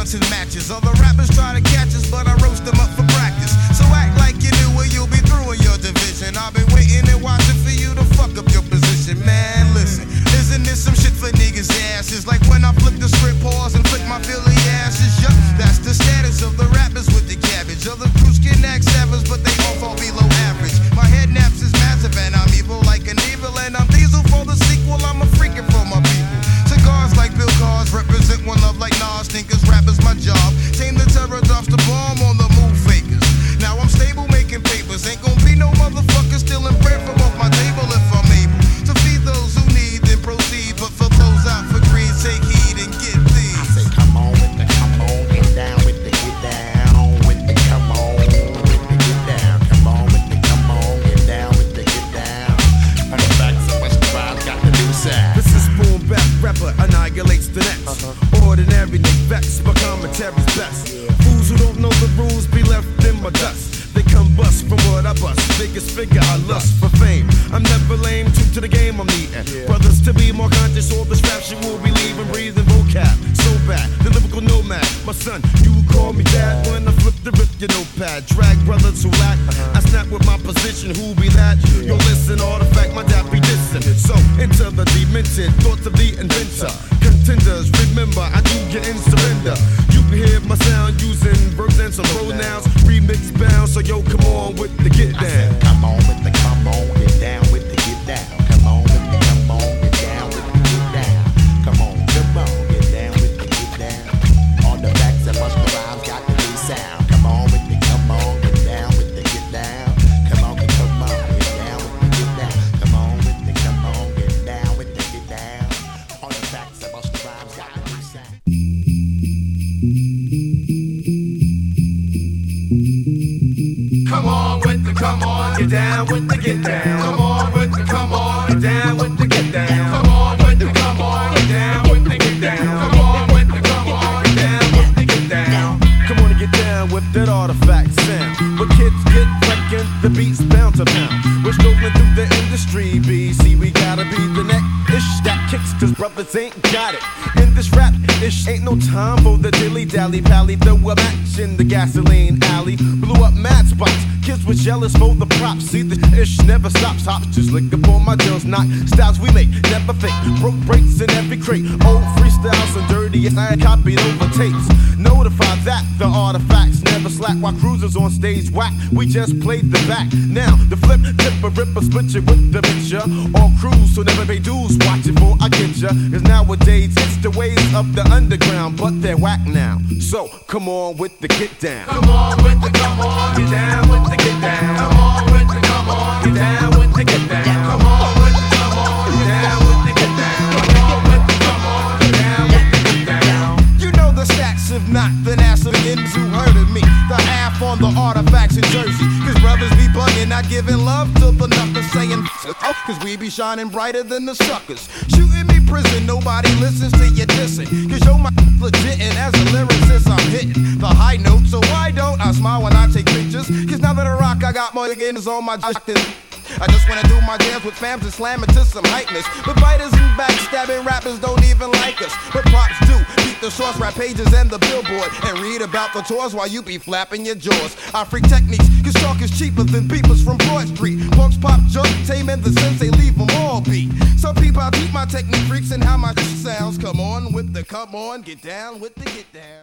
bouncing matches. Other rappers try to catch us, but I roast them up for practice. So act like you knew or you'll be through in your division. I've been waiting and watching for you to fuck up your position. Man, listen, isn't this some shit for niggas' asses? Like when I flip the script, pause and flick my Philly asses. Yup, that's the status of the rappers with the cabbage. Other crews can act savage, but they all fall below average. My head naps is massive and I'm evil like an evil. And I'm diesel for the sequel, I'm a freaking for my people. Cigars like Bill Cars represent one love like Nas. Thinkers, rappers my job. Tame the terror, drops the bomb on the move fakers. Now I'm stable making papers. Ain't gon' be no motherfucker stealing bread from off my table if I'm able to feed those who need, then proceed. But for those out for greed, take heed and get these. I say come on with the come on, get down with the get down with the come on with the get down. Come on with the come on, get down with the get down. On the back so much the rhymes got the new sound. This is Boom Bap Rapper annihilates the next. Ordinary they vex, but commentary's best. Fools who don't know the rules be left in my dust. They come bust from what I bust. Biggest figure I lust for fame. I'm never lame, true to the game I'm needing. Brothers to be more conscious, all this rap shit will be leaving. Breathing vocab, so bad, the lyrical nomad. My son, you call me dad when I flip the rip your notepad. Drag brothers who lack, I snap with my position, who be that? Yo listen, artifact, my dad be dissing. So, into the demented, thoughts of the inventor. Contenders, remember, I do get in surrender. You can hear my sound using verbs and some pronouns. Remix bound, so yo, come on with the get down. I said, come on with the come on, get down with the get down. Come on with the come on, get down with the get down. Come on, get down with the get down. On the backs and much the rhymes got the new sound. Come on with the come on, get down with the get down. Come on, get down with the get down. Come on with the come on, get down with the get down. On the backs and much the rhymes got the new sound. Come on with the come on, get down with the get down. Come on with the come on, get down with the get down. Come on with the come on, get down with the get down. Come on with the come on, get down with the get down. Come on and get down with that artifact sound. Where kids get wrecking, the beats bound to pound. We're strolling through the industry, BC. We gotta be the next-ish that kicks, cause brothers ain't got it. In this rap-ish, ain't no time for the dilly-dally pally. Throw a match in the gasoline alley. Blew up mad spots. Kids was jealous for the props. See, the ish never stops. Hops just lick up on my deals. Knock styles we make, never fake. Broke breaks in every crate. Old freestyles and dirty, and I copied over tapes. Notify that the artifacts never slack while cruisers on stage whack. We just played the back. Now the flip, tip, a ripper, split you with the picture. All crews, so never pay dues. Watch it for I get ya. Cause nowadays it's the ways of the underground, but they're whack now. So come on with the get down. Come on with the come on, get down with the get down. Come on with the come on, get down with the get down. Come on with the come on, get down with the get down. Come on with the come on, get down with the get down. You know the stats, if not, then ask the ends who heard of me. The half on the artifacts in Jersey. Cause brothers be bugging, not giving love to the nothing saying cause we be shining brighter than the suckers. Shooting me prison, nobody listens to you dissing. Cause yo my legit and as a lyricist I'm hitting the high note. So why don't I smile when I take pictures? Cause now that I rock I got more niggas on my I just wanna do my dance with fams and slam it to some hypeness. But biters and backstabbing rappers don't even like us. But props do, beat the source rap pages and the billboard. And read about the tours while you be flapping your jaws. I freak techniques, cause talk is cheaper than beepers from Broad Street. Punks pop junk, tame and the sensei leave them all beat. Some people I beat my technique freaks and how my sounds. Come on with the come on, get down with the get down.